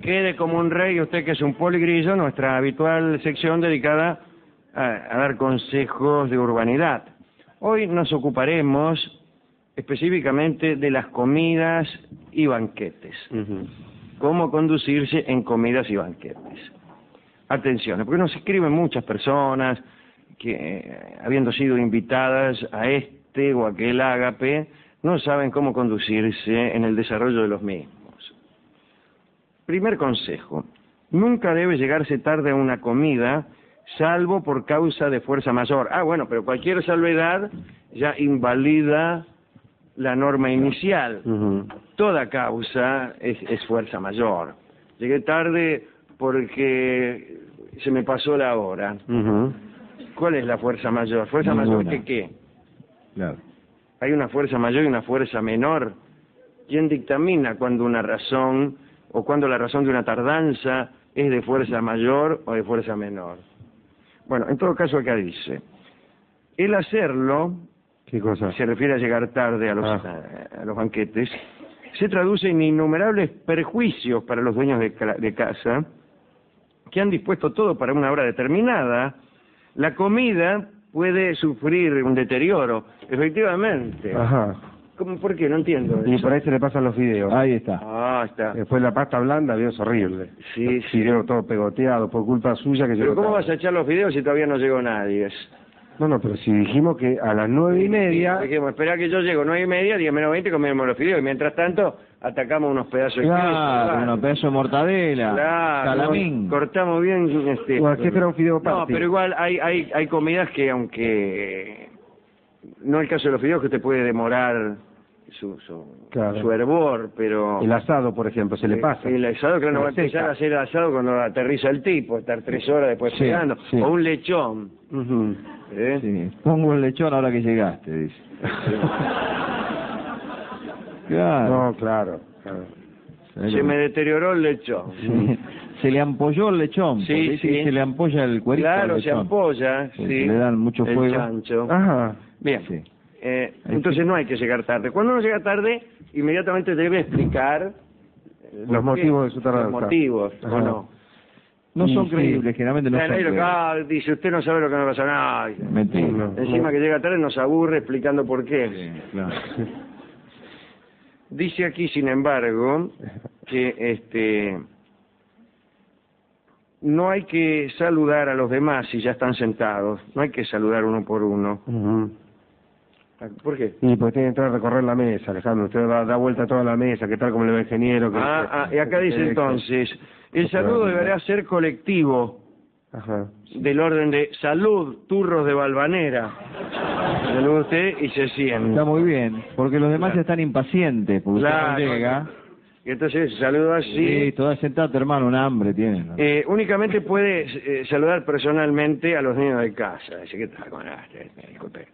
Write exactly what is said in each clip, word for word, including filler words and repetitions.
Quede como un rey, usted que es un poligrillo, nuestra habitual sección dedicada a, a dar consejos de urbanidad. Hoy nos ocuparemos específicamente de las comidas y banquetes. Uh-huh. Cómo conducirse en comidas y banquetes. Atención, porque nos escriben muchas personas que, eh, habiendo sido invitadas a este o aquel ágape, no saben cómo conducirse en el desarrollo de los mismos. Primer consejo, nunca debe llegarse tarde a una comida, salvo por causa de fuerza mayor. Ah, bueno, pero cualquier salvedad ya invalida la norma inicial. Uh-huh. Toda causa es, es fuerza mayor. Llegué tarde porque se me pasó la hora. Uh-huh. ¿Cuál es la fuerza mayor? ¿Fuerza Ninguna. mayor que qué? Claro. Hay una fuerza mayor y una fuerza menor. ¿Quién dictamina cuando una razón o cuando la razón de una tardanza es de fuerza mayor o de fuerza menor? Bueno, en todo caso acá dice, el hacerlo, ¿qué cosa? Se refiere a llegar tarde a los, ah. a, a los banquetes, se traduce en innumerables perjuicios para los dueños de, de casa, que han dispuesto todo para una hora determinada. La comida puede sufrir un deterioro, efectivamente. Ajá. ¿Cómo, ¿Por qué? No entiendo. Y por ahí se le pasan los fideos. Ahí está. Ah, está. Después la pasta blanda, Dios, horrible. Sí, el sí. Fideo todo pegoteado por culpa suya que Pero ¿cómo tarde. vas a echar los fideos si todavía no llegó nadie? No, no, pero si dijimos que a las nueve y media... Sí, dijimos, espera que yo llego, nueve y media, diez menos veinte, comemos los fideos. Y mientras tanto, atacamos unos pedazos de queso. Claro, unos pedazos de mortadela, claro, salamín. Cortamos bien este... O aquí espera un fideo party. No, pero igual hay, hay, hay comidas que aunque... No el caso de los fideos, que te puede demorar su, su, claro. su hervor, pero... El asado, por ejemplo, se le pasa. El asado, claro, no va a empezar seca. a hacer asado cuando aterriza el tipo, estar tres horas después sí, pegando. Sí. O un lechón. Uh-huh. ¿Eh? Sí. Pongo un lechón ahora que llegaste, dice. Claro. No, claro. claro. Se me deterioró el lechón. Sí. Se le ampolló el lechón. Sí, sí. Se le ampolla el cuerito. Claro, se ampolla, sí. sí. Le dan mucho fuego. El chancho. Ajá. Bien. Sí. Eh, entonces no hay que llegar tarde. Cuando uno llega tarde, inmediatamente debe explicar los motivos de su tardanza. Los motivos, Ajá. ¿o no? No son sí. creíbles, generalmente no Claro, son ahí lo que, creíbles. ah, dice, usted no sabe lo que me pasa. No, Mentira. No, encima no. que llega tarde nos aburre explicando por qué. Sí, claro. Dice aquí, sin embargo, que este no hay que saludar a los demás si ya están sentados. No hay que saludar uno por uno. Uh-huh. ¿Por qué? Y pues tiene que entrar a recorrer la mesa, Alejandro. Usted da, da vuelta a toda la mesa, ¿qué tal como le va ingeniero? Que, Ah, ah, y acá dice entonces, el saludo deberá ser colectivo. Ajá. Del orden de salud, turros de Valvanera. Saluda usted y se sienta. Está muy bien, porque los demás Claro. ya están impacientes, porque Claro. usted no llega. Y entonces saluda así. Sí, toda sentada, hermano, un hambre tiene, ¿no? Eh, únicamente puede eh, saludar personalmente a los niños de casa. Dice, ¿qué tal? ¿Cómo andás? Disculpe.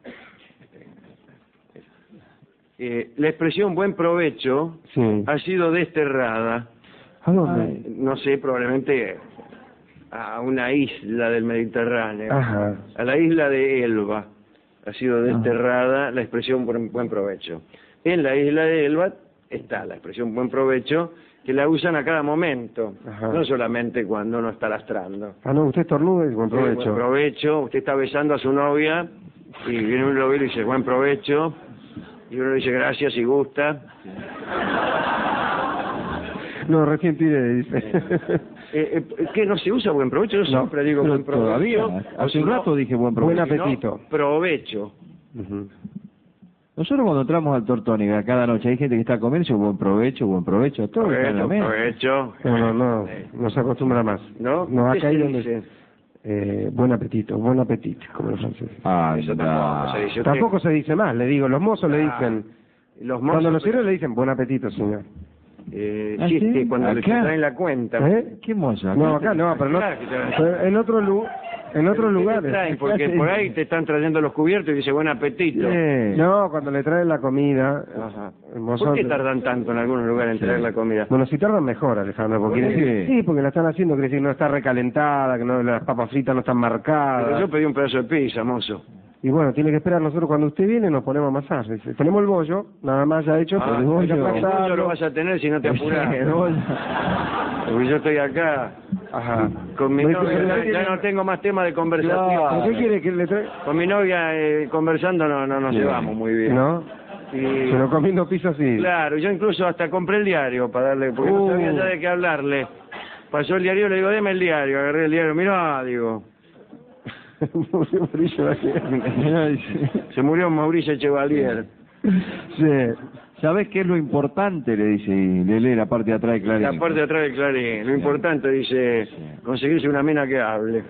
Eh, la expresión buen provecho Sí. ha sido desterrada. ¿A dónde? Ay, no sé, probablemente a una isla del Mediterráneo. Ajá. A la isla de Elba ha sido desterrada la expresión buen, buen provecho. En la isla de Elba está la expresión buen provecho, que la usan a cada momento, Ajá. no solamente cuando uno está lastrando. Ah, no, usted estornuda y buen Sí, provecho. buen provecho, usted está besando a su novia y viene un novio y dice buen provecho, y uno le dice gracias y gusta. No, recién tiré, dice. Eh, eh, ¿Qué no se usa buen provecho? Yo No, siempre digo pero buen provecho. todavía, o hace si un no, rato dije buen provecho. Buen si no, apetito. provecho. Uh-huh. Nosotros cuando entramos al Tortónica cada noche hay gente que está comiendo y dice buen provecho, buen provecho, todo está en la Provecho, mesa. provecho. No, no, no, no se acostumbra más. ¿No? No, ¿Qué acá hay se donde... dice? Eh, buen apetito, buen apetito, como los franceses. Ay, Eso no. tampoco se dice. Usted- Tampoco se dice más, le digo, los mozos le Ah, dicen... Los mozos, Cuando los sirven le dicen, buen apetito, señor. Eh, ¿Ah, sí, sí? sí, cuando les ¿Acá? traen la cuenta. ¿Eh? ¿Qué moza? No, acá no, pero no... Claro que te- pero en otro lu- en otros ¿Qué te lugares. traen? Porque por ahí te están trayendo los cubiertos y dice buen apetito. Sí. No, cuando le traen la comida... Ajá. el mozo- ¿Por qué tardan tanto en algunos lugares en Sí. traer la comida? Bueno, si tardan mejor, Alejandro, porque ¿Por quiere qué? decir, sí, porque la están haciendo, quiere decir que no está recalentada, que no, las papas fritas no están Pero marcadas. yo pedí un pedazo de pizza, mozo. Y bueno, tiene que esperar, nosotros cuando usted viene nos ponemos a amasar. Dice, tenemos el bollo, nada más ya hecho, Ah, pero el el bollo, bollo lo vas a tener si no te apuras. El bollo. Porque yo estoy acá Ajá. con mi No, novia, pero ya, tiene- ya no tengo más tema de conversación. Claro, ¿qué quiere que le traiga? Con mi novia eh, conversando no, no nos Sí. llevamos muy bien. ¿No? Y, Pero comiendo pizza sí. claro, yo incluso hasta compré el diario para darle, porque no Uh. sabía ya de qué hablarle. Pasó el diario, le digo, deme el diario, agarré el diario, mirá, digo, Murió Mauricio Bajé. se murió Mauricio Chevalier. Sí. ¿Sabés qué es lo importante? Le dice, y le lee la parte de atrás de Clarín. La parte de atrás del Clarín, lo importante, dice, conseguirse una mina que hable.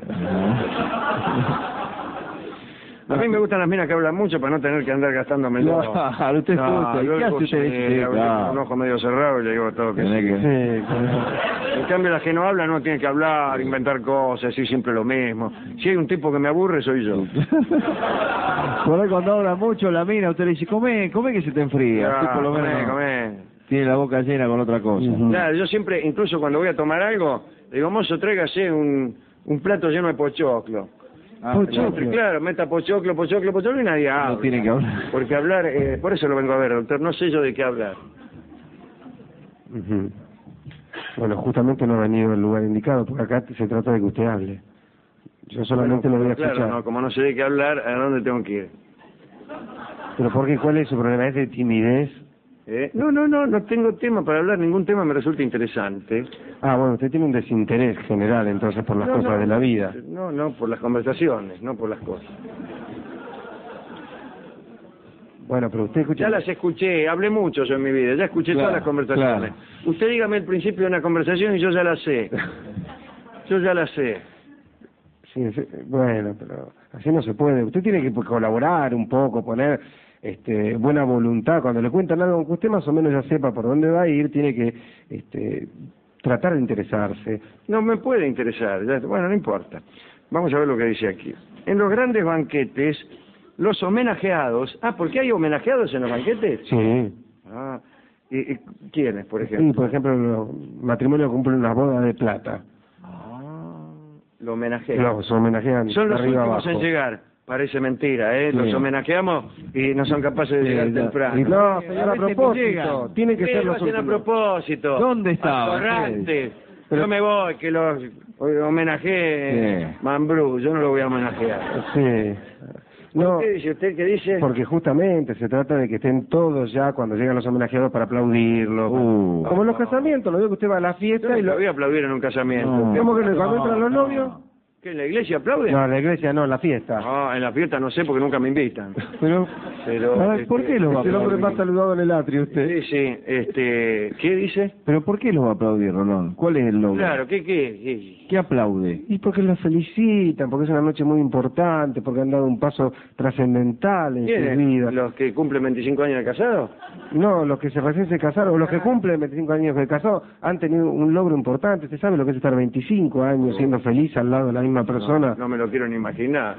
A mí me gustan las minas que hablan mucho para no tener que andar gastándome todo. Claro, usted escucha, ¿y yo qué hace escucho, usted? eh, Dice, hablo claro. con un ojo medio cerrado y le digo todo que Tenés sí. que- Sí, claro. En cambio, las que no hablan no tienen que hablar, inventar cosas, decir siempre lo mismo. Si hay un tipo que me aburre, soy yo. Por ahí cuando habla mucho la mina, usted le dice, come, come que se te enfría. Usted Ah, por lo menos comé, comé. tiene la boca llena con otra cosa. Ujú. Claro, yo siempre, incluso cuando voy a tomar algo, le digo, mozo, tráigase un, un plato lleno de pochoclo. Ah, Pochoclo. Siempre, claro, meta pochoclo, pochoclo, pochoclo y nadie habla. No tiene que hablar. Porque hablar, eh, por eso lo vengo a ver, doctor, no sé yo de qué hablar. Ujú. Bueno, justamente no ha venido al lugar indicado, porque acá se trata de que usted hable. Yo solamente Bueno, lo voy a claro, escuchar. no, como no sé de qué hablar, ¿a dónde tengo que ir? Pero ¿por qué? ¿Cuál es su problema? ¿Es de timidez? ¿Eh? No, no, no, no tengo tema para hablar, ningún tema me resulta interesante. Ah, bueno, usted tiene un desinterés general entonces por las No, cosas no, de la vida. No, no, por las conversaciones, no por las cosas. Bueno, pero usted escucha... Ya las escuché, hablé mucho yo en mi vida, ya escuché Claro, todas las conversaciones. Usted dígame el principio de una conversación y yo ya la sé. Yo ya la sé. Sí, sí, bueno, pero así no se puede. Usted tiene que colaborar un poco, poner este, buena voluntad. Cuando le cuentan algo que usted más o menos ya sepa por dónde va a ir, tiene que este, tratar de interesarse. No me puede interesar, ya- bueno, no importa. Vamos a ver lo que dice aquí. En los grandes banquetes, los homenajeados... Ah, ¿por qué hay homenajeados en los banquetes? Sí. Ah, ¿y, y quiénes, por Sí, ejemplo? por ejemplo, los matrimonios cumplen una boda de plata. Ah, lo homenajean. Los homenajean Son de los arriba últimos abajo. en llegar. Parece mentira, ¿eh? Sí. Los homenajeamos y no son capaces de Sí, llegar ya. temprano. Y no, A señor, a veces ni propósito, llegan. tiene que Sí, ser lo los hacen a últimos. propósito. ¿Dónde estaban? Atorrantes. Pero- Yo me voy, que los homenajeé Sí. Mambrú, yo no lo voy a homenajear. Sí. No, ¿Qué dice usted? ¿Qué dice? porque justamente se trata de que estén todos ya cuando llegan los homenajeados para aplaudirlo. Uh. Como en los casamientos, lo digo que usted va a la Yo fiesta no y lo... lo voy a aplaudir en un casamiento. No. ¿Cómo que no? cuando No, entran los no. novios? ¿Qué, en la iglesia aplauden? No, en la iglesia no, en la fiesta. No, en la fiesta no sé porque nunca me invitan. Pero, Pero, a ver, ¿por este, qué lo va a es el aplaudir? hombre más saludado en el atrio usted. Sí, sí, este, ¿qué dice? ¿Pero por qué los va a aplaudir, Rolón? ¿Cuál es el logro? Claro, ¿qué, qué? qué? ¿Qué aplaude? Y porque los felicitan, porque es una noche muy importante, porque han dado un paso trascendental en su ¿Quiénes? vida. ¿Los que cumplen veinticinco años de casado? No, los que se recién se casaron, o los que cumplen veinticinco años de casado, han tenido un logro importante. ¿Usted sabe lo que es estar veinticinco años siendo feliz al lado de la misma persona? No me lo quiero ni imaginar.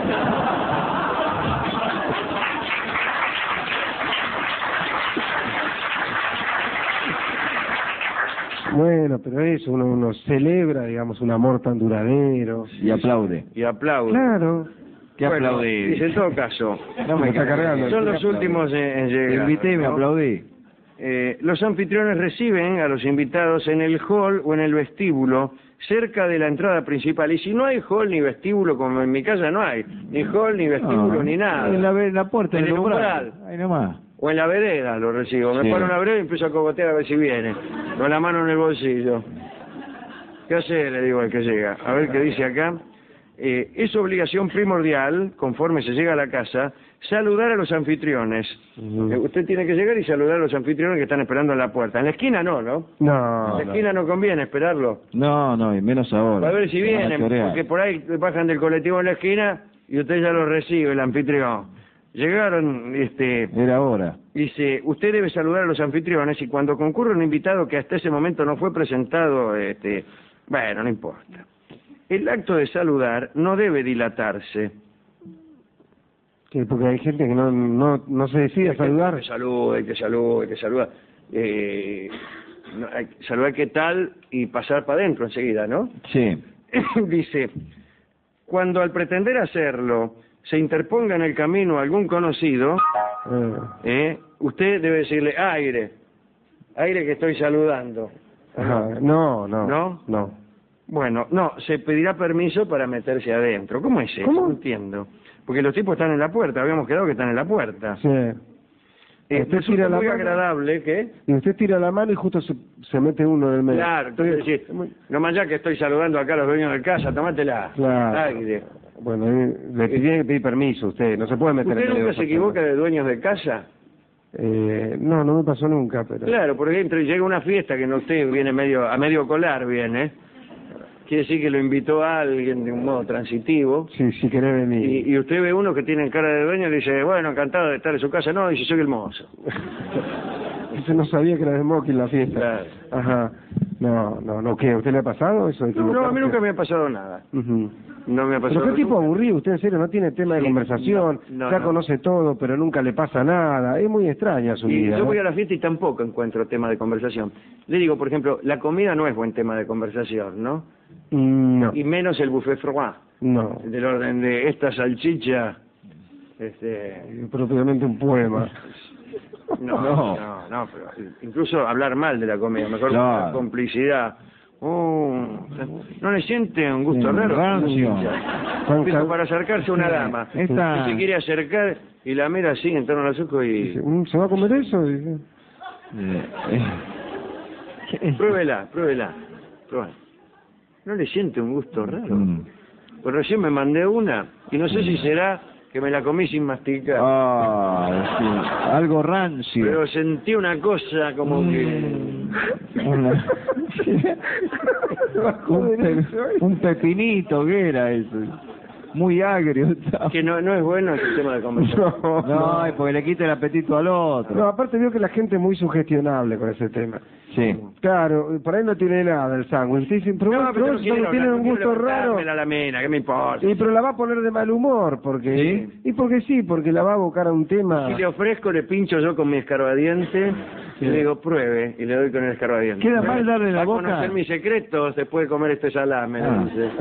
Bueno, pero eso, uno, uno celebra, digamos, un amor tan duradero. Y aplaude. Y aplaudo. Claro. ¿Qué Bueno, aplaude? dice, en todo caso, No me está cargando. son los últimos en, en Te llegar. invité y me ¿no? aplaudí. Eh, los anfitriones reciben a los invitados en el hall o en el vestíbulo, cerca de la entrada principal. Y si no hay hall ni vestíbulo, como en mi casa no hay, ni hall, ni vestíbulo, No, ni nada. En la, en la puerta, En del el umbral. Ahí nomás. O en la vereda lo recibo. Me Sí. paro en la vereda y empiezo a cogotear a ver si viene. Con la mano en el bolsillo. ¿Qué hace? Le digo al que llega. A ver qué dice acá. Eh, es obligación primordial, conforme se llega a la casa, saludar a los anfitriones. Ujú. Eh, usted tiene que llegar y saludar a los anfitriones que están esperando en la puerta. En la esquina no, ¿no? No, En la no. esquina no conviene esperarlo. No, no, y menos ahora. Para ver si Van a vienen, chorear. porque por ahí bajan del colectivo en la esquina y usted ya lo recibe, el anfitrión. Llegaron, este, Era ahora. dice, usted debe saludar a los anfitriones y cuando concurre un invitado que hasta ese momento no fue presentado, este, bueno, no importa. El acto de saludar no debe dilatarse. Sí, porque hay gente que no, no, no se decide a saludar. Que salude, que salude, que saluda. Eh, no, hay que saludar qué tal y pasar para adentro enseguida, ¿no? Sí. Dice, cuando al pretender hacerlo se interponga en el camino algún conocido, Eh, eh, usted debe decirle, aire, aire que estoy saludando. ajá, no, no. ¿No? No. Bueno, no, se pedirá permiso para meterse adentro. ¿Cómo es eso? ¿Cómo? No entiendo. Porque los tipos están en la puerta, habíamos quedado que están en la puerta. Sí. Eh, Usted resulta tira la muy mano. agradable que... Y usted tira la mano y justo se, se mete uno en el medio. Claro, entonces decís, no más ya que estoy saludando acá a los dueños de casa, tomátela. Claro. Aire. Bueno, eh, le tiene que pedir permiso usted, no se puede meter ¿Usted en medio nunca se de equivoca de dueños de casa? Eh, no, no me pasó nunca, pero... Claro, por ejemplo, llega una fiesta que no usted viene medio a medio colar, viene. Quiere decir que lo invitó a alguien de un modo transitivo. Sí, si querés venir. Y, y usted ve uno que tiene cara de dueño y le dice, bueno, encantado de estar en su casa. No, dice, soy el mozo. Usted no sabía que era de smoking la fiesta. Claro. Ajá. No, no, no, ¿qué? ¿Usted le ha pasado eso? de No, no, a mí equivocarse? nunca me ha pasado nada. Ujú. No me ha pasado Pero qué tipo nunca. aburrido, usted en serio no tiene tema de Sí, conversación, no, no, ya no. conoce todo, pero nunca le pasa nada, es muy extraña su Y vida. yo ¿no? voy a la fiesta y tampoco encuentro tema de conversación. Le digo, por ejemplo, la comida no es buen tema de conversación, ¿no? Mm, No, Y menos el buffet froid, no, del orden de esta salchicha, este... propiamente un poema. No, No. no, no, pero incluso hablar mal de la comida, mejor Claro. con complicidad. Oh, ¿no le siente un gusto Sí, raro? rancio. Dijo, para acercarse a una dama. Esta- Y se quiere acercar y la mira así en torno a los ojos Dice, y... "Mm, ¿se va a comer eso?" Dice. Eh, eh. Pruébela, pruébela, pruébela. ¿No le siente un gusto raro? Mm. Pues recién me mandé una y no sé si será que me la comí sin masticar. Ah, sí. Algo rancio. Pero sentí una cosa como que... Una- un, pe- un pepinito, ¿qué era eso? Muy agrio estaba. que no, no es bueno el sistema de conversación. No, No, es porque le quita el apetito al otro. No, aparte veo que la gente es muy sugestionable con ese tema. Sí. Claro, por ahí no tiene nada el sándwich. Usted dice, pero, No, pero pero eso quiero tiene hablar, un quiero gusto raro. levantármela a la mina, ¿qué me importa? Y pero la va a poner de mal humor, porque... ¿Sí? Y porque sí, porque la va a abocar a un tema... Si le ofrezco, le pincho yo con mi escarbadiente y le digo, pruebe, y le doy con el escarbadiente. Queda mal darle la ¿Va a boca? conocer mis secretos después de comer este salame, Ah. dice.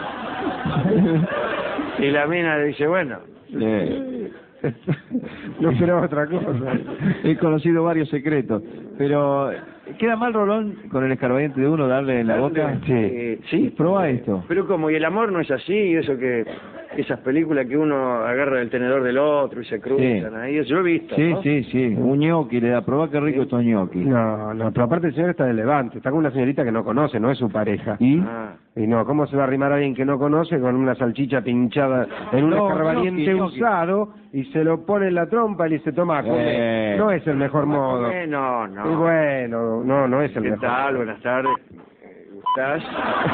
Y la mina le dice, bueno, Eh, No esperaba otra cosa. He conocido varios secretos. Pero, ¿queda mal, Rolón, con el escarbadiente de uno darle en la boca? Eh, sí. Prueba esto. Pero como, y el amor no es así, eso que, esas películas que uno agarra el tenedor del otro y se cruzan Sí. ahí, eso yo he visto, Sí, ¿no? sí, sí. Un ñoqui le da. Probá qué rico estos ñoquis. No, no, pero aparte el señor está de levante, está con una señorita que no conoce, no es su pareja. ¿Y? Ah. Y no, ¿cómo se va a arrimar a alguien que no conoce con una salchicha pinchada en un No, escarbadiente gnocchi, gnocchi. usado y se lo pone en la trompa y le dice, toma, come"? Eh. No es el mejor modo. Eh, no, no. Y bueno, no, no es el ¿Qué mejor. tal? Buenas tardes. Eh, ¿Estás?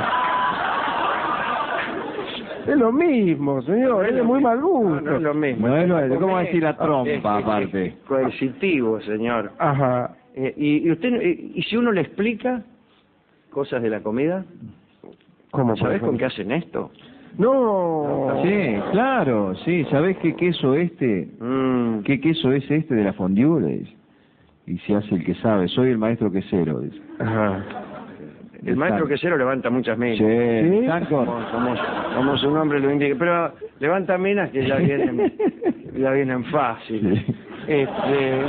Es lo mismo, señor, es de muy mal gusto. No, no es lo mismo. No es lo- ¿cómo va a decir la Es- trompa, es- aparte? es coercitivo, señor. Ajá. Eh, y, y usted, eh, y si uno le explica cosas de la comida, ¿Cómo? por ¿sabés con ejemplo? qué hacen esto? No. Sí, claro, sí. ¿Sabés qué queso este? Mm, ¿Qué queso es este de la fondue? Le dice. Y se hace el que sabe. Soy el maestro quesero, dice. Ajá. el maestro quesero levanta muchas minas. Sí, ¿Sí? están con- Como, como, como su nombre lo indica. Pero levanta minas que ya vienen, ya vienen fácil. Sí. Este,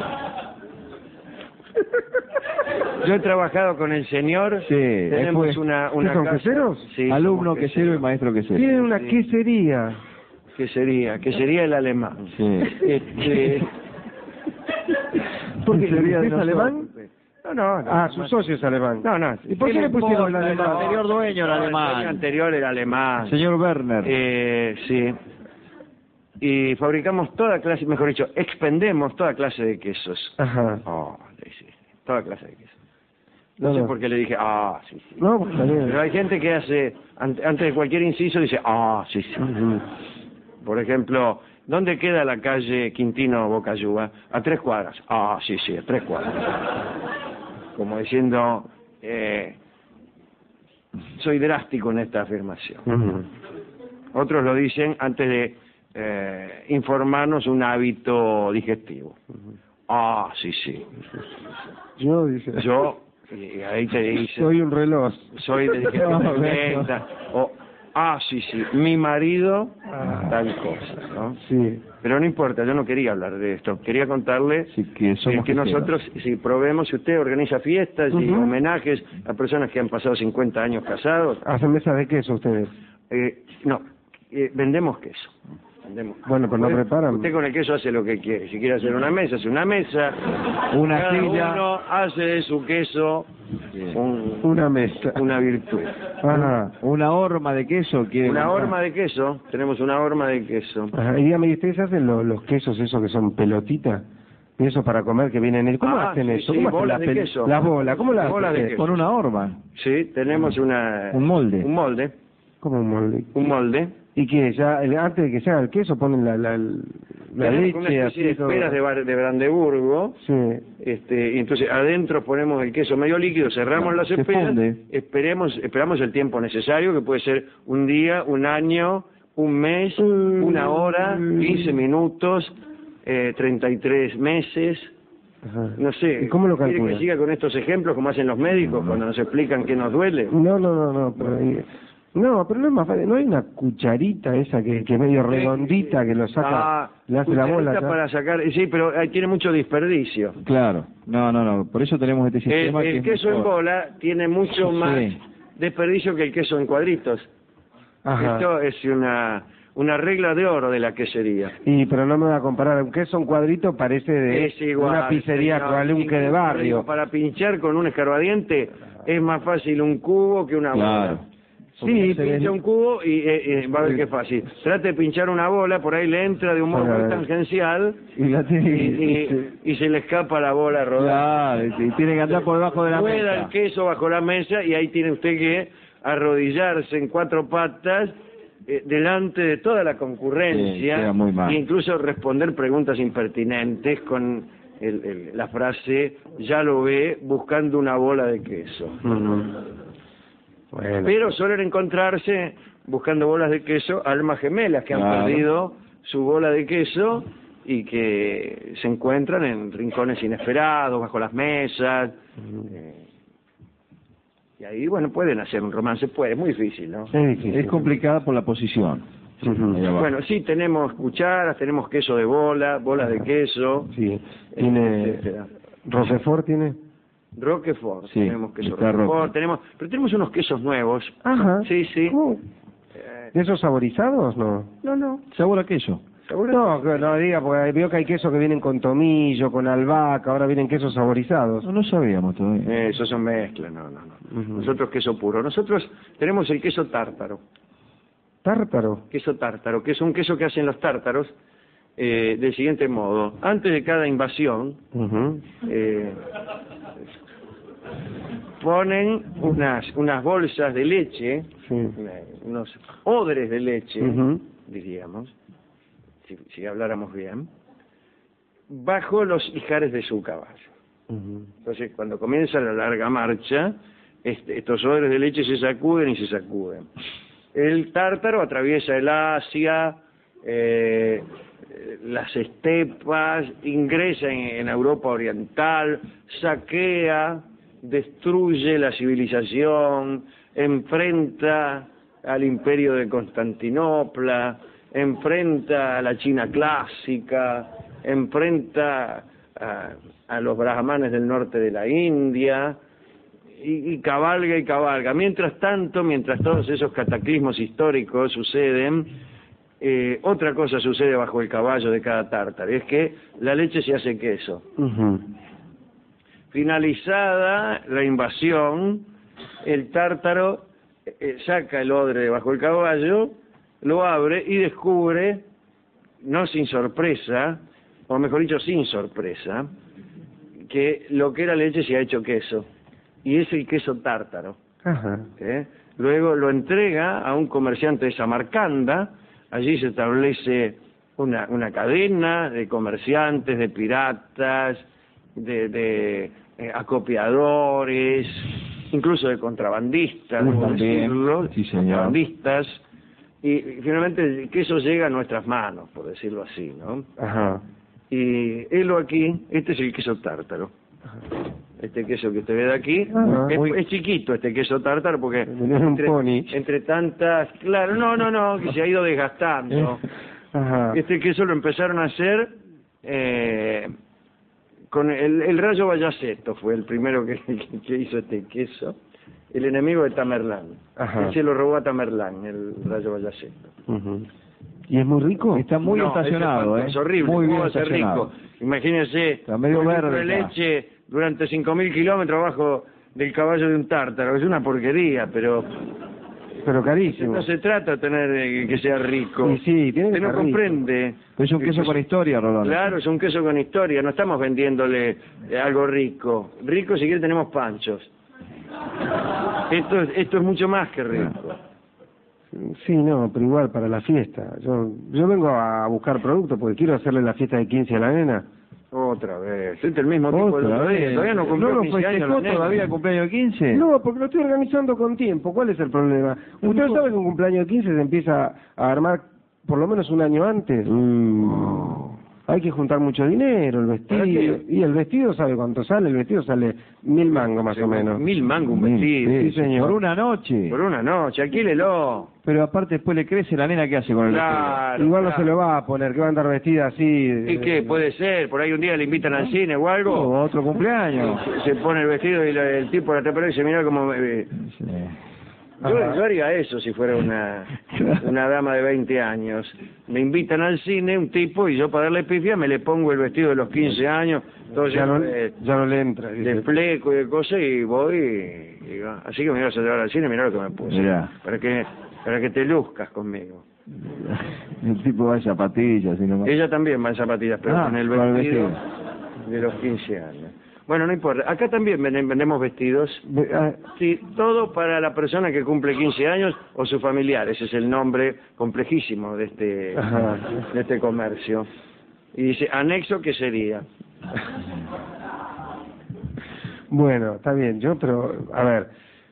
yo he trabajado con el señor. Sí, Tenemos después- una, una ¿Qué son, casa- queseros? Sí, Alumno somos quesero y maestro quesero. Tienen una Sí. quesería. ¿Qué sería? ¿Qué sería el alemán? Sí. Este, ¿Por qué? sería de ¿Es nosotros. alemán? No, no, no. Ah, su socio es alemán. No, no. ¿Y por qué le pusieron el El alemán? anterior dueño era No, el dueño alemán. anterior era alemán. Señor Werner. Eh, sí. Y fabricamos toda clase, mejor dicho, expendemos toda clase de quesos. Ajá. Oh, sí, sí, toda clase de quesos. No, No, sé no. por qué le dije, ah, sí, sí. No, pues está bien. Pero hay gente que hace, ante- antes de cualquier inciso, dice, ah, sí, sí. Ujú. Por ejemplo, ¿dónde queda la calle Quintino Bocayuba? A tres cuadras. Ah, sí, sí, a tres cuadras. Como diciendo, eh, soy drástico en esta afirmación. Ujú. Otros lo dicen antes de eh, informarnos un hábito digestivo. Ah, sí, sí. Yo, dice. Yo, y ahí te dice, Soy un reloj. soy de No, digestión lenta. O, Ah, sí, sí, mi marido, Ah. tal cosa, ¿no? Sí. Pero no importa, yo no quería hablar de esto. Quería contarle Sí, que somos eh, que queseros. nosotros, si probemos, si usted organiza fiestas y Ujú. homenajes a personas que han pasado cincuenta años casados, ¿Hacen mesa de queso ustedes? eh, no, eh, vendemos queso. Vendemos. Bueno, pero no Usted- preparan. Usted con el queso hace lo que quiere. Si quiere hacer una mesa, hace una mesa. Una Cada silla. uno hace de su queso un- Una mesa. una virtud. Ajá. Una horma de queso quiere Una comprar. horma de queso, tenemos una horma de queso. Ajá. Y dígame, ¿y ustedes hacen lo- los quesos esos que son pelotitas? Eso para comer que vienen en el... ¿Cómo Ah, hacen sí, eso? sí, ¿Cómo hacen bolas las de pel- queso. Las bolas, ¿cómo las Bolas de hacen? queso. Con una horma. Sí, tenemos una... Un molde. Un molde. ¿Cómo un molde? Un molde. ¿Y qué? Ya, el- antes de que se haga el queso ponen la, la, la Tenemos leche, una especie así de todo. esferas de, Bar- de Brandeburgo. Sí. Este, y entonces adentro ponemos el queso medio líquido, cerramos Claro, las se esferas, funde. esperemos, esperamos el tiempo necesario, que puede ser un día, un año, un mes, Mm. una hora, quince minutos, eh, treinta y tres meses, Ajá. no sé. ¿Y cómo lo ¿Quiere calcula? que siga con estos ejemplos como hacen los médicos cuando nos explican qué nos duele? No, no, no, no, pero, ahí- no, pero no es más fácil, no hay una cucharita esa que, que es medio redondita que lo saca, Ah, le hace la bola. cucharita ¿ya? para sacar, sí, pero ahí tiene mucho desperdicio. Claro. No, no, no. Por eso tenemos este El, sistema que el es queso en mejor. bola tiene mucho Sí. más desperdicio que el queso en cuadritos. Ajá. Esto es una una regla de oro de la quesería. Y pero no me voy a comparar, un queso en cuadrito parece de Es igual, una pizzería señor. cualunque de Incluso, barrio. digo, para pinchar con un escarbadiente es más fácil un cubo que una Claro. bola. Sí, Sí, se pincha ven- un cubo y eh, eh, va a ver qué fácil. Trate de pinchar una bola, por ahí le entra de un modo Para muy ver. tangencial Y la y, tiene y- y se le escapa la bola rodando. Claro, y tiene que andar por debajo de la Rueda mesa. el queso bajo la mesa y ahí tiene usted que arrodillarse en cuatro patas eh, delante de toda la Sí, concurrencia queda muy mal. e incluso responder preguntas impertinentes con el- el- la frase ya lo ve buscando una bola de queso. Ujú. Bueno. Pero suelen encontrarse buscando bolas de queso almas gemelas que han Claro. perdido su bola de queso y que se encuentran en rincones inesperados, bajo las mesas. eh, y ahí, bueno, pueden hacer un romance, puede, es muy difícil, ¿no? Es difícil. Es complicada por la posición. Ujú. Ahí abajo. Bueno, sí, tenemos cucharas, tenemos queso de bola, bolas de queso, Sí. Tiene etcétera. Roquefort tiene. Roquefort, Sí, tenemos queso está Roquefort, Roquefort. tenemos, pero tenemos unos quesos nuevos. Ajá. Sí, sí. ¿Cómo? Eh, ¿De esos saborizados? No. no, no, Sabor a queso. ¿seguro? No, que no diga, porque veo que hay quesos que vienen con tomillo, con albahaca, ahora vienen quesos saborizados. No, no sabíamos todavía. Eh, eso son mezclas, no, no, no. Ujú. Nosotros queso puro. Nosotros tenemos el queso tártaro. Tártaro. Queso tártaro, que es un queso que hacen los tártaros eh, del siguiente modo. Antes de cada invasión, Ujú. eh, ponen unas unas bolsas de leche, Sí. eh, unos odres de leche, Ujú. diríamos, si, si habláramos bien, bajo los ijares de su caballo. Ujú. Entonces, cuando comienza la larga marcha, este, estos odres de leche se sacuden y se sacuden. El tártaro atraviesa el Asia, eh, eh, las estepas, ingresa en, en Europa Oriental, saquea, destruye la civilización, enfrenta al imperio de Constantinopla, enfrenta a la China clásica, enfrenta a, a los brahmanes del norte de la India, y, y cabalga y cabalga. Mientras tanto, mientras todos esos cataclismos históricos suceden, eh, otra cosa sucede bajo el caballo de cada tártaro, y es que la leche se hace queso. Ujú. Finalizada la invasión, el tártaro eh, saca el odre de bajo el caballo, lo abre y descubre, no sin sorpresa, o mejor dicho, sin sorpresa, que lo que era leche se ha hecho queso, y es el queso tártaro. Ajá. ¿eh? Luego lo entrega a un comerciante de Samarcanda, allí se establece una, una cadena de comerciantes, de piratas, de, de eh, acopiadores, incluso de contrabandistas, Uh, debo también. decirlo, Sí, señor. contrabandistas, y, y finalmente el queso llega a nuestras manos, por decirlo así, ¿no? Ajá. Y helo aquí, este es el queso tártaro. este queso que usted ve de aquí. Ah, es, muy- es chiquito este queso tártaro porque Es un entre, pony. entre tantas... Claro, no, no, no, que se ha ido desgastando. Ajá. Este queso lo empezaron a hacer eh, con el, el Rayo Vallaceto, fue el primero que, que, que hizo este queso, el enemigo de Tamerlán. Ajá. Él se lo robó a Tamerlán, el Rayo Vallaceto. Ujú. ¿Y es muy rico? Está muy No, estacionado, es ¿eh? Es horrible, Muy ¿cómo bien va a ser estacionado. rico? Imagínese, Está medio un litro verde de ya. leche durante cinco mil kilómetros abajo del caballo de un tártaro, es una porquería, pero Pero carísimo. no se trata de tener eh, que sea rico. Y sí, tiene que Usted no ser rico. comprende. Pero es un queso con historia, Rolón. Claro, es un queso con historia, no estamos vendiéndole eh, algo rico. Rico si quiere tenemos panchos. Esto, es- esto es mucho más que rico. Sí, no, pero igual para la fiesta. Yo yo vengo a buscar productos porque quiero hacerle la fiesta de quince a la nena. Otra vez, este es el mismo tipo de Otra otro día. vez. Todavía no cumplió ¿No lo quince años la festejó nena. todavía el cumpleaños de quince? No, porque lo estoy organizando con tiempo. ¿Cuál es el problema? Usted sabe que un cumpleaños de quince se empieza a armar por lo menos un año antes. Mm. Hay que juntar mucho dinero, el ¿Para vestido. qué? Y el vestido, ¿sabe cuánto sale? El vestido sale mil mangos más o menos. Mil mangos un Mil vestido. Sí, señor. Por una noche. Por una noche, alquílelo. Pero aparte después le crece la nena, ¿qué hace con el Claro. Igual no claro. se lo va a poner, que va a andar vestida así. ¿Y qué? Puede ser, por ahí un día le invitan al cine o algo. vestido? O otro cumpleaños. Se pone el vestido y la- el tipo la tapa y dice, mira como... eh, Sí. yo, Ajá. yo haría eso si fuera una, una dama de veinte años. Me invitan al cine un tipo y yo para darle pifia me le pongo el vestido de los quince años, todo Ya lleno no, de, ya no le entra. dice. de fleco y de cosas y voy y, y va. Así que me ibas a llevar al cine, mirá lo que me puse. Mirá. Para que, para que te luzcas conmigo. El tipo va en zapatillas y nomás. Ella también va en zapatillas, pero Ah, con el con el vestido vestido. de los quince años. Bueno, no importa. Acá también venden- vendemos vestidos. Ve- ah, Sí, todo para la persona que cumple quince años o su familiar. Ese es el nombre complejísimo de este, Ajá. de este comercio. Y dice, anexo, ¿qué sería? Bueno, está bien, yo, pero, a ver,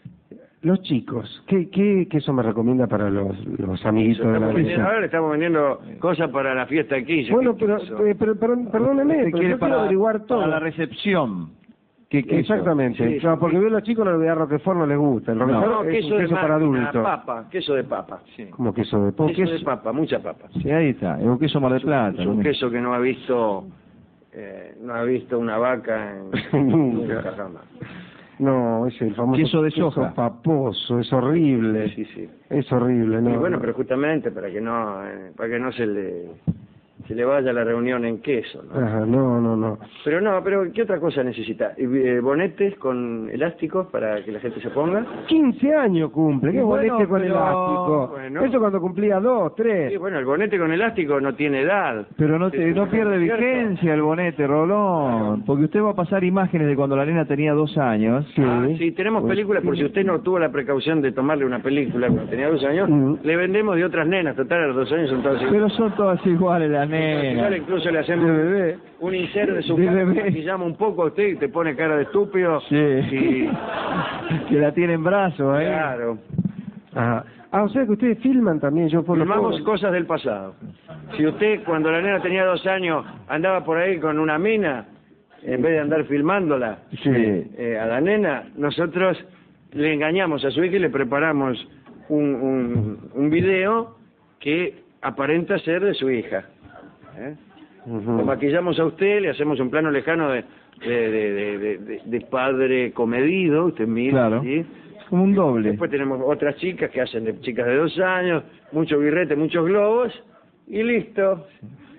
los chicos, ¿qué, qué, qué eso me recomienda para los, los amiguitos de la Estamos vendiendo- mesa? ahora le estamos vendiendo cosas para la fiesta de quince. Bueno, ¿Qué pero, queso? eh, pero, perdón- perdóneme, Usted pero quiere yo quiero para, averiguar todo. para la recepción. ¿Qué queso? Exactamente, Sí, no, sí. porque veo a los chicos no les voy a dar Roquefort, no les gusta. El Roquefort No, es queso un de queso para máquina, adultos. papa, queso de papa. Como queso de po- Queso de papa, mucha papa. Sí, ahí está. Es un queso Mar del Plata. Es un ¿no? queso que no ha visto eh, no ha visto una vaca en, Nunca. nunca jamás. No, es el famoso Queso de soja. paposo, es horrible. Sí, sí. Es horrible, ¿no? Y bueno, pero justamente para que no eh, para que no se le se le vaya la reunión en queso, ¿no? Ajá, no, no, no. Pero no, pero ¿qué otra cosa necesita? Eh, bonetes con elásticos para que la gente se ponga. quince años cumple, qué Y bueno, bonete con pero- elástico. bueno. Eso cuando cumplía dos, tres. Sí, bueno, el bonete con elástico no tiene edad. Pero no, te, no pierde ¿Cierto? vigencia el bonete, Rolón. Porque usted va a pasar imágenes de cuando la nena tenía dos años. Sí. Ah, sí, tenemos películas, por si usted no tuvo la precaución de tomarle una película cuando tenía dos años, Mm. le vendemos de otras nenas, total, a los dos años son todas iguales. Pero son todas iguales las Igual nenas. incluso le hacemos De bebé. un insert de su De cara, bebé. maquillamos un poco a usted y te pone cara de estúpido. Sí. Y, Que la tiene en brazos, ¿eh? claro, Ajá. Ah, o sea que ustedes filman también, yo por lo filmamos poco- cosas del pasado. Si usted, cuando la nena tenía dos años, andaba por ahí con una mina, en vez de andar filmándola Sí. eh, a la nena, nosotros le engañamos a su hija y le preparamos un, un, un video que aparenta ser de su hija. ¿eh? Ujú. Lo maquillamos a usted, le hacemos un plano lejano de, de, de, de, de- de- de padre comedido, usted mira, Claro. ¿sí? Como un doble. Después tenemos otras chicas que hacen de chicas de dos años, mucho birrete, muchos globos, y listo.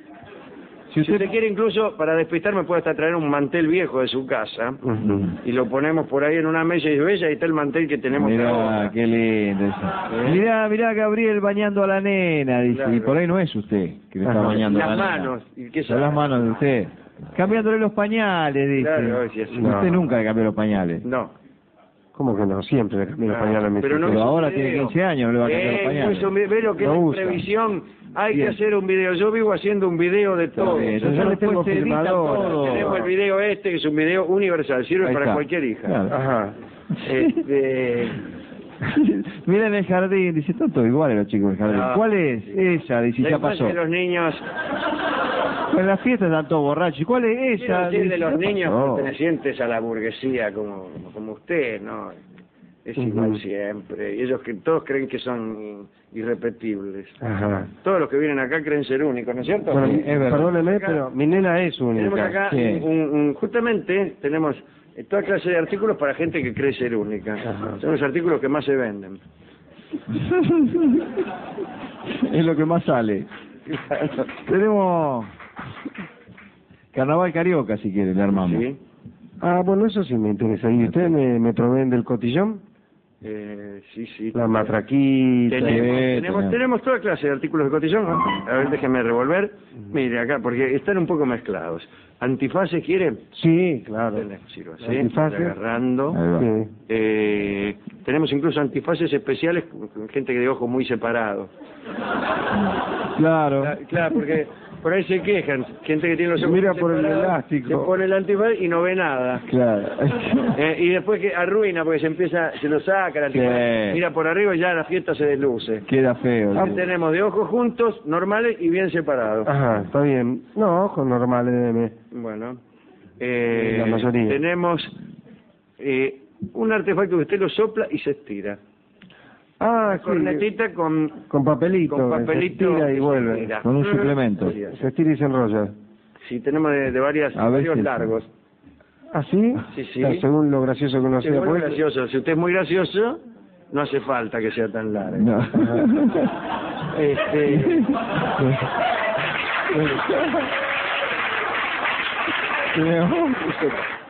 Si Si usted... usted quiere incluso, para despistarme, puede hasta traer un mantel viejo de su casa, Ujú. y lo ponemos por ahí en una mesa y dice, "Ve, ahí está el mantel que tenemos Mirá, ahora". qué lindo eso. Mirá, mirá Gabriel bañando a la nena, dice. Claro. Y por ahí no es usted que le está Ajá. bañando a Las la nena. manos, ¿y qué Son sabe? las manos de usted. Cambiándole los pañales, dice. Claro, sí, así. Usted No. nunca le cambió los pañales. No. ¿Cómo que no? Siempre le cambié los Ah, pañales a mis pero no hijos. Pero hizo ahora un tiene video. quince años, no le va a cambiar los Eh, pañales. pues, ve lo que No es usa. previsión, hay Bien. que hacer un video. Yo vivo haciendo un video de todo. bien. Yo ya le tengo Después se edita filmadora. todo. Tenemos el video este, que es un video universal, sirve Ahí para está. cualquier hija. Claro. Ajá. Este, Mira en el jardín, dice, tanto igual los chicos del jardín. No. ¿Cuál es? Esa, dice, lo ya que pasa pasó. es que los niños, En la fiesta están todos borrachos. ¿Y cuál es Quiero esa? decir de los niños No. pertenecientes a la burguesía como, como usted, ¿no? Es igual Ujú. siempre. Y ellos que todos creen que son irrepetibles. Ajá. Todos los que vienen acá creen ser únicos, ¿no es cierto? Bueno, Sí, es verdad. perdóneme, Acá pero mi nena es Tenemos única. acá, Sí. un, un- justamente, tenemos eh, toda clase de artículos para gente que cree ser única. Ajá. Son los artículos que más se venden. Es lo que más sale. Tenemos Carnaval Carioca, si quiere, le armamos. ¿Sí? Ah, bueno, eso sí me interesa. ¿Y ustedes me, me proveen del cotillón? Eh, sí, sí. La matraquita. Tenemos, Sí, tenemos, tenemos. tenemos toda clase de artículos de cotillón, ¿no? A ver, déjeme revolver. Mire acá, porque están un poco mezclados. ¿Antifaces quiere? Sí, claro. Le sirvo así, Antifaces. agarrando. Ahí va. Sí. Eh, tenemos incluso antifaces especiales con con gente de ojos muy separados. Claro. Cla- Claro, porque por ahí se quejan. Gente que tiene los ojos Mira muy por el separados, elástico. se pone el antifaz y no ve nada. Claro. Eh, y después que arruina porque se empieza, se lo saca el antifaz, Sí. mira por arriba y ya la fiesta se desluce. Queda feo. Ah, Ahí tenemos de ojos juntos, normales y bien separados. Ajá, está bien. No, ojos normales, deme. Bueno, eh, La mayoría. tenemos eh, un artefacto que usted lo sopla y se estira. Ah, Una cornetita con, Con papelito. con Se papelito estira y que se vuelve. estira. Con un suplemento. Sí, Se estira y se enrolla. sí, tenemos de, de varias, A ver varios si- largos. ¿Ah, sí? Sí, sí. Ah, según lo gracioso que uno Sí, sea. muy porque- gracioso. Si usted es muy gracioso, no hace falta que sea tan largo. No. Este, Tenemos